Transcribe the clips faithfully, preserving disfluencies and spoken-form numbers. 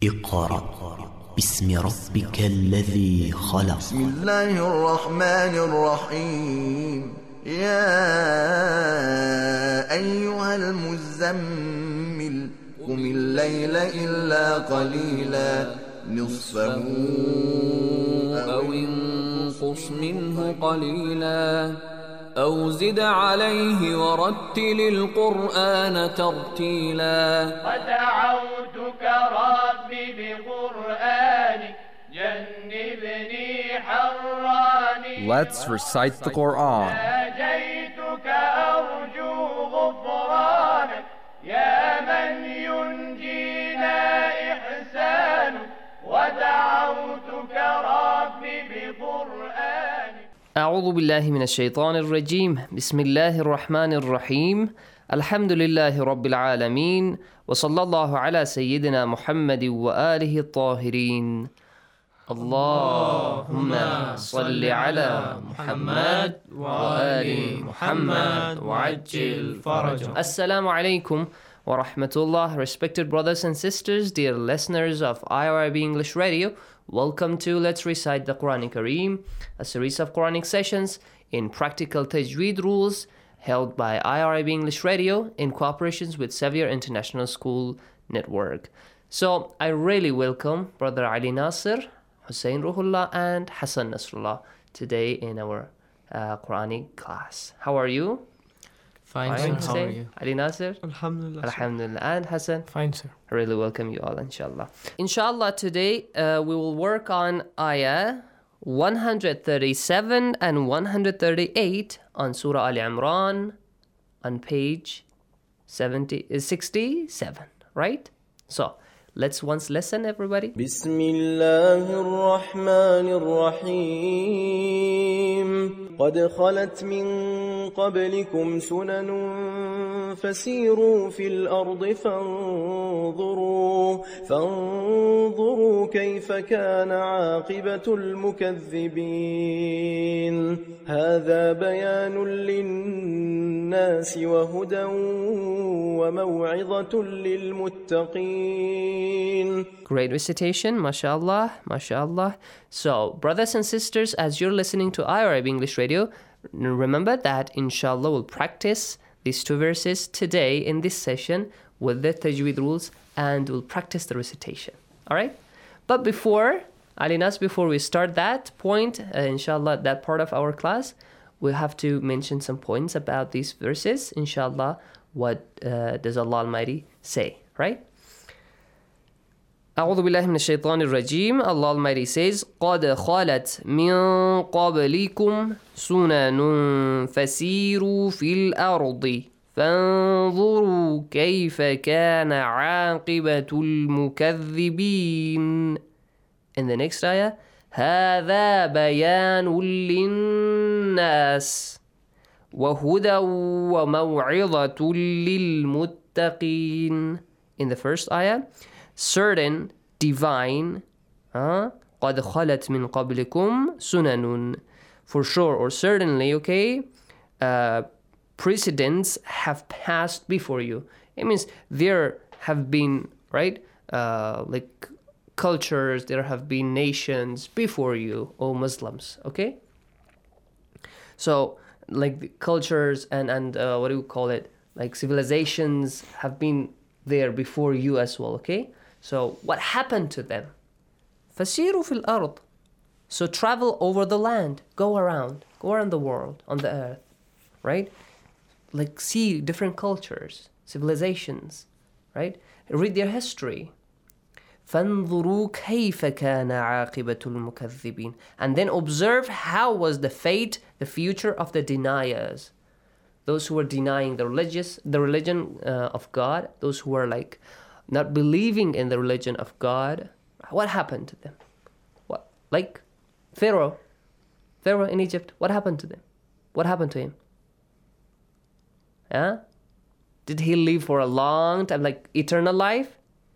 اقرأ باسم ربك الذي خلق. بسم الله الرحمن الرحيم. يا أيها المزمل قم الليل إلا قليلا نصفه أو انقص منه قليلا أو زد عليه ورتل القرآن ترتيلا. ودعوتك ربي بقرآنك جنبني حراني. Let's recite the Quran. ناجيتك أرجو غفرانك يا من ينجينا إحسان. ودعوتك ربي بقرآنك. أعوذ بالله من الشيطان الرجيم. بسم الله الرحمن الرحيم. الحمد لله رب العالمين وصلى الله على سيدنا محمد وآله الطاهرين. اللهم صل على محمد وآل محمد وعجل فرجه. Assalamu alaikum wa rahmatullah. Respected brothers and sisters, dear listeners of I R I B English Radio, welcome to Let's Recite the Quran Kareem, a series of Quranic sessions in practical tajweed rules held by I R I B English Radio in cooperation with Xavier International School Network. So I really welcome Brother Ali Nasir, Hussein Ruhullah, and Hassan Nasrullah today in our uh, Quranic class. How are you? Fine, Fine, sir. How are you? Ali Nasir? Alhamdulillah. Alhamdulillah. And Hassan? Fine, sir. I really welcome you all, inshallah. Inshallah, today uh, we will work on ayah one thirty-seven and one thirty-eight on Surah Al Imran on page seventy, sixty-seven, right? So, let's once listen, everybody. بسم الله الرحمن الرحيم. قد خلت من قبلكم سنن فسيروا في الأرض فانظروا فانظروا كيف كان عاقبة المكذبين. هذا بيان للناس وهدى وموعظة للمتقين. Great recitation, mashallah, mashallah. So, brothers and sisters, as you're listening to I R I B English Radio, remember that inshallah we'll practice these two verses today in this session with the tajweed rules, and we'll practice the recitation. All right? But before, Alinas, before we start that point, uh, inshallah, that part of our class, we have to mention some points about these verses. Inshallah, what uh, does Allah Almighty say, right? أعوذ بالله من الشيطان الرجيم. Allah Almighty says قد خلت من قبلكم سنن فسيروا في الأرض فانظروا كيف كان عاقبة المكذبين. In the next ayah, هذا بيان للناس وهدى وموعظة للمتقين. In the first ayah, certain divine uh, قد خلت من قبلكم سنن, for sure or certainly, okay, uh, precedents have passed before you. It means there have been, right, uh, like cultures, there have been nations before you, O Muslims, okay? So, like the cultures and, and uh, what do you call it, like civilizations have been there before you as well, okay? So what happened to them? فَسِيرُوا فِي الْأَرْضِ. So travel over the land, go around, go around the world, on the earth, right? Like see different cultures, civilizations, right? Read their history. فَانظُرُوا كَيْفَ كَانَ عَاقِبَةُ الْمُكَذِّبِينَ. And then observe how was the fate, the future of the deniers. Those who were denying the religious, the religion uh, of God, those who were like not believing in the religion of God, what happened to them? What, like Pharaoh, Pharaoh in Egypt, what happened to them? What happened to him? Yeah, did he live for a long time, like eternal life?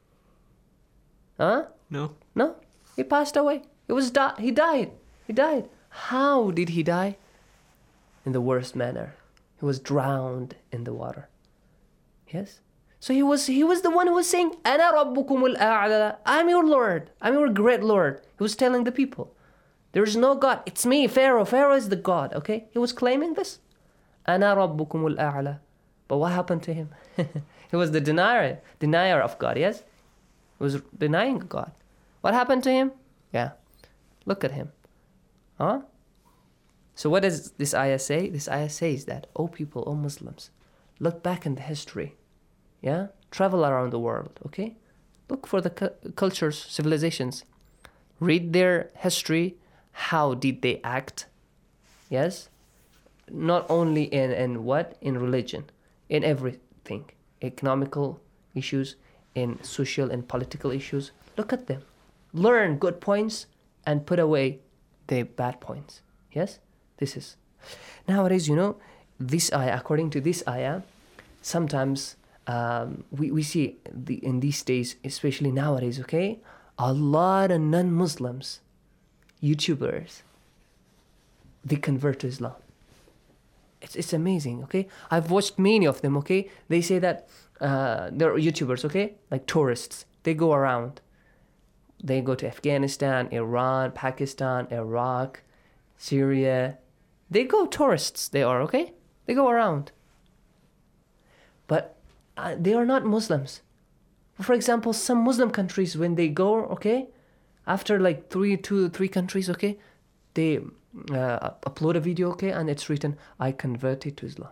Huh? No. No, he passed away. It was di- he died. He died. How did he die? In the worst manner. He was drowned in the water. Yes? So he was he was the one who was saying, "Ana rabbukumul a'la." I'm your Lord. I'm your great Lord. He was telling the people, there is no God. It's me, Pharaoh. Pharaoh is the God. Okay, he was claiming this. Ana rabbukumul a'la. But what happened to him? He was the denier, denier of God. Yes, he was denying God. What happened to him? Yeah, look at him. Huh? So what does this ayah say? This ayah says that, oh people, oh Muslims, look back in the history. Yeah? Travel around the world, okay? Look for the cu- cultures, civilizations. Read their history. How did they act? Yes? Not only in, in what? In religion. In everything. Economical issues, in social and political issues. Look at them. Learn good points and put away the bad points. Yes? This is. Nowadays, you know, this ayah, according to this ayah, sometimes um, we, we see the, in these days, especially nowadays, okay, a lot of non-Muslims, YouTubers, they convert to Islam. It's it's amazing, okay? I've watched many of them, okay? They say that uh, they're YouTubers, okay? Like tourists. They go around. They go to Afghanistan, Iran, Pakistan, Iraq, Syria. They go tourists, they are, okay? They go around. But uh, they are not Muslims. For example, some Muslim countries, when they go, okay, after like three, two, three countries, okay, they uh, upload a video, okay, and it's written, I converted to Islam.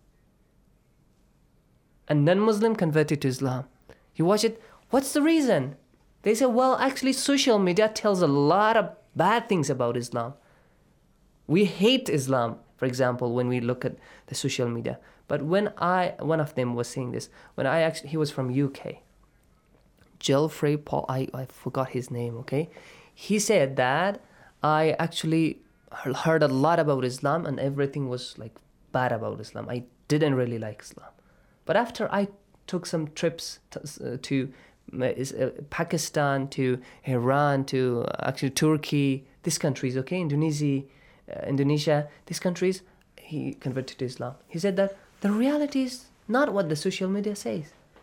A non-Muslim converted to Islam. You watch it, what's the reason? They say, well, actually, social media tells a lot of bad things about Islam. We hate Islam, for example, when we look at the social media. But when I, one of them was saying this, when I actually, he was from U K. Geoffrey Paul, I, I forgot his name, okay? He said that I actually heard a lot about Islam and everything was like bad about Islam. I didn't really like Islam. But after I took some trips to, uh, to uh, Pakistan, to Iran, to uh, actually Turkey, these countries, okay, Indonesia, uh, Indonesia, these countries, he converted to Islam. He said that the reality is not what the social media says.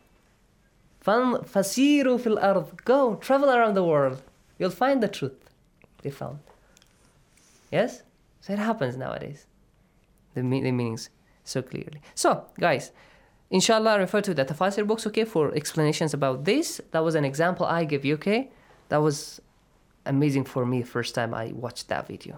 فَسِيرُوا فِي الْأَرْضِ. Go, travel around the world. You'll find the truth. They found. Yes? So it happens nowadays. The, me- the meanings so clearly. So, guys, inshallah, refer to the Tafasir books, okay, for explanations about this. That was an example I gave you, okay? That was amazing for me first time I watched that video.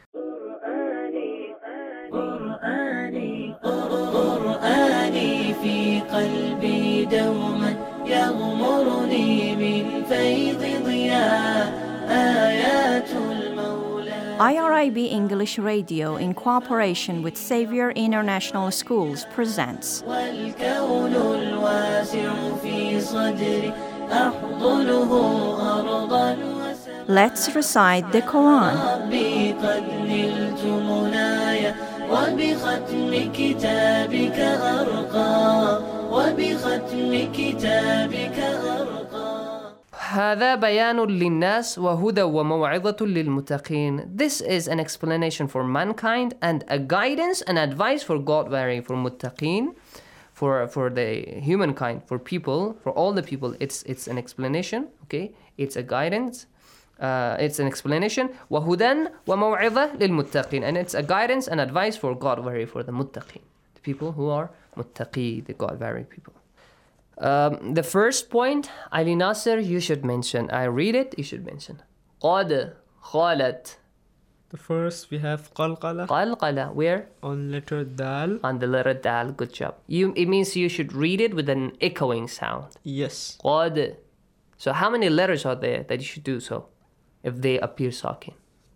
في قلبي دوما يغمرني من فيض ضياء آيات المولى. I R I B English Radio, in cooperation with Xavier International Schools, presents والكون الواسع في صدري أحضنه أرضا وسماء. Let's recite the Quran. ربي قد نلت منايا وبختم كتابك أرقى وبختم كتابك أرقى. هذا بيان للناس وهدى وموعظة للمتقين. This is an explanation for mankind and a guidance and advice for God-fearing, for muttaqin, for for the humankind, for people, for all the people. It's it's an explanation, okay? It's a guidance. Uh, it's an explanation. وَهُدًى وَمَوْعِظَةً لِلْمُتَّقِينَ. And it's a guidance and advice for God-fearing, for the muttaqin, the people who are muttaqi, the God-fearing people. Um, the first point, Ali Nasser, you should mention. I read it, you should mention. قَدْ خَالَتْ. The first we have qalqala. Qalqala, where? On letter dal. On the letter dal, good job. You, it means you should read it with an echoing sound. Yes. قَدْ. So how many letters are there that you should do so if they appear sakin?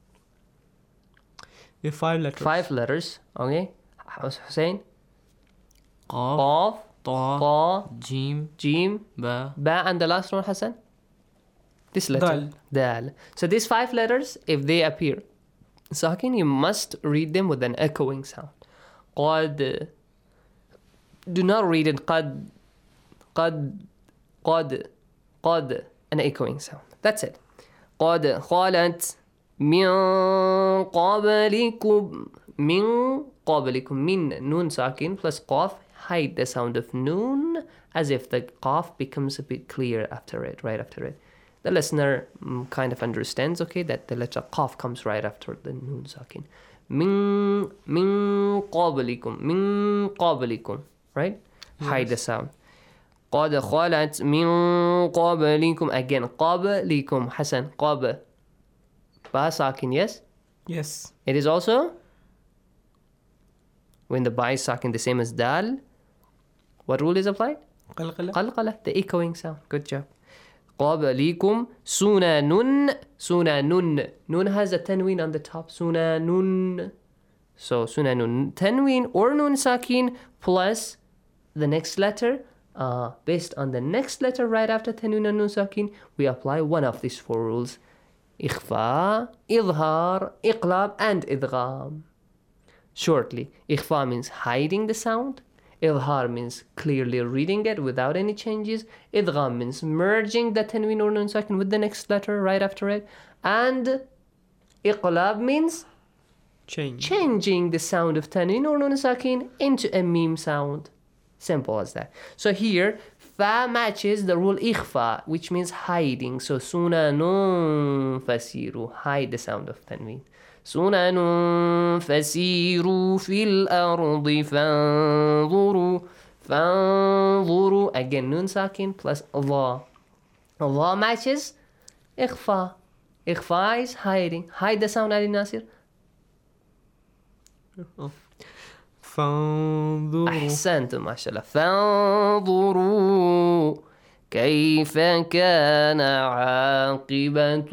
We have five letters. Five letters, okay? Hussein? Qaf, Qaf, Ta, Qa, Jim, Jim, Ba. Ba, and the last one, Hassan? This letter. Dal. Dal. So these five letters, if they appear sakin, you must read them with an echoing sound. Qad. Do not read it qad, qad, qad, qad, an echoing sound. That's it. قد خلت من قبلكم من قبلكم من نون ساكن plus قاف hide the sound of noon as if the qaf becomes a bit clear after it, right after it. The listener mm, kind of understands, okay, that the letter qaf comes right after the noon sakin. Min, min qablikum, min qablikum, right? Yes. Hide the sound. قد خلت من قبلكم. Again, قبلكم. Hassan, قب. Ba sakin, yes? Yes. It is also when the ba is sakin, the same as dal. What rule is applied? قلقلة. قلقلة, the echoing sound. Good job. قبلكم سنن. سنن. Nun has a tanween on the top. Sunanun. So sunanun. Tanween or nun sakin plus the next letter. Uh, based on the next letter right after tanween and nun sakin, we apply one of these four rules. Ikhfa, idhar, iqlab, and idgham. Shortly, ikhfa means hiding the sound. Idhar means clearly reading it without any changes. Idgham means merging the tanween or nun sakin with the next letter right after it. And iqlab means Change. changing the sound of tanween or nun sakin into a meme sound. Simple as that. So here, fa matches the rule ikhfa, which means hiding. So sunanun fasiru, hide the sound of tanween. Sunanun fasiru fil ardi fanzuru. Fanzuru. Again, nun sakin plus Allah. Allah matches ikhfa. Ikhfa is hiding. Hide the sound, Ali Nasir. Oh. فانظروا. أحسنتم ما شاء الله. فانظروا كيف كان عاقبة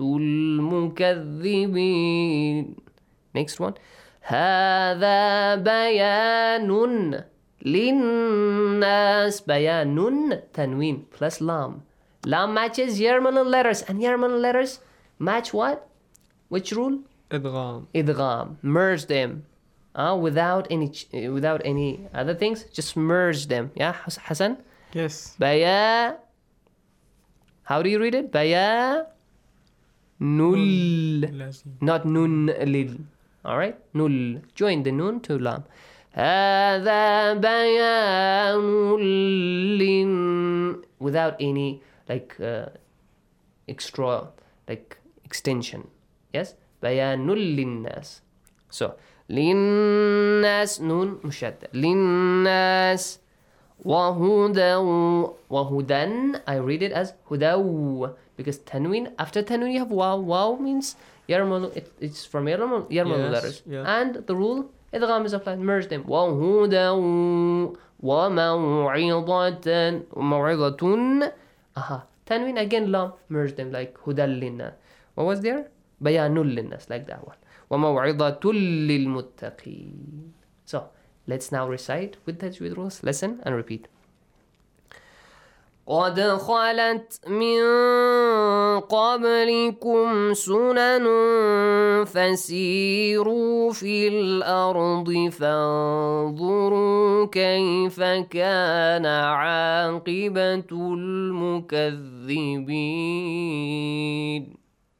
المكذبين. Next one. هذا بيان للناس. بيان تنوين plus lam. Lam matches Yarman letters, and Yarman letters match what? Which rule? إدغام. Idgham. Merge them. Uh, without any ch- without any other things, just merge them. Yeah, Hassan? Yes. Baya. How do you read it? Baya. Null. Not nun lil. Alright? Null. Join the nun to lam. هذا بيان لن. Without any like uh, extra like extension. Yes? بيان للناس. So للناس نون مشدد للناس وهدى وهدى. I read it as هدى because tanween, after tanween you have waw. Waw means yarmul, it, it's from yarmul, yarmul yes, letters. Yeah. And the rule idgham is applied. Merge them. وهدى وموعظة وموعظة. Aha. Tanween again lam. Merge them like هدى للناس. What was there? بيان للناس, like that one. وَمَوْعِظَةٌ لِلْمُتَّقِينَ. So, let's now recite with tajweed rules. Listen and repeat. قَدْ خَلَتْ مِنْ قَبْلِكُمْ سُنَنٌ فَسِيرُوا فِي الْأَرْضِ فَانظُرُوا كَيْفَ كَانَ عَاقِبَةُ الْمُكَذِّبِينَ.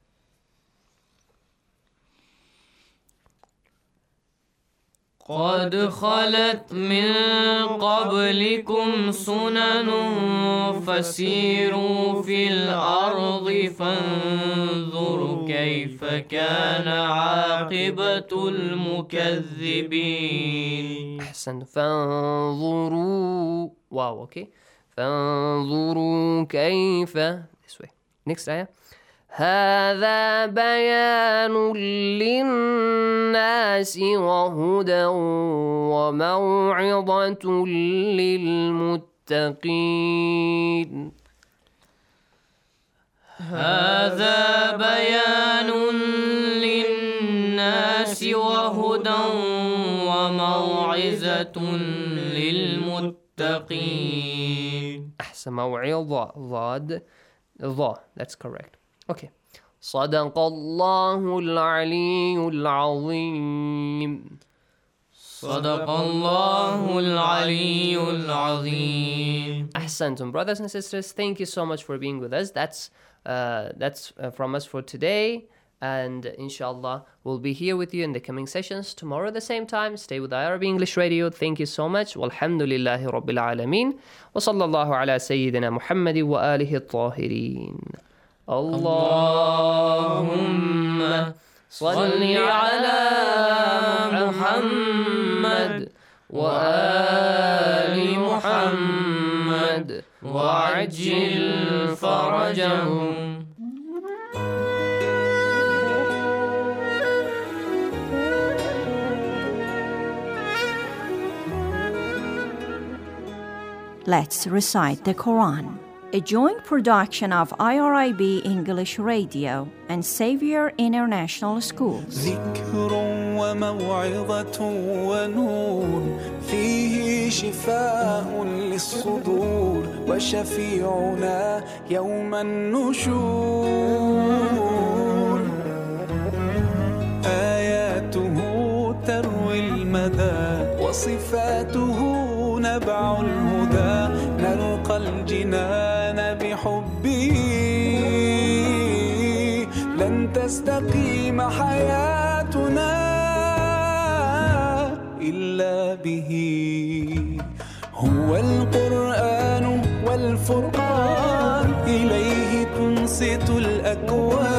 قد خلت من قبلكم سنن فسيروا في الأرض فانظروا كيف كان عاقبة المكذبين. أحسن. فانظروا. Wow, okay. فانظروا كيف. This way. Next ayah. هذا بيان للناس وهدى وموعظة للمتقين. هذا بيان للناس وهدى وموعظة للمتقين. أحسن. موعظة. ضاد. ضا. That's correct. Okay. صدق الله العلي العظيم. صدق الله العلي العظيم. Ahsantum. Brothers and sisters, thank you so much for being with us. That's uh, that's uh, from us for today. And inshallah, we'll be here with you in the coming sessions tomorrow at the same time. Stay with I R B English Radio. Thank you so much. Walhamdulillahi Rabbil Alameen. Wa sallallahu ala Sayyidina Muhammadi wa alihi at-tahirin. Allahumma salli ala Muhammad wa ali Muhammad wa ajil farajahum. Let's recite the Quran, a joint production of I R I B English Radio and Xavier International Schools. ذكر وموعظة ونور فيه شفاء للصدور وشفيعنا يوم النشور آياته تروي المدى وصفاته نبع الهدى نلقى الجنان بحبه لن تستقيم حياتنا إلا به هو القرآن والفرقان إليه تنصت الأكوان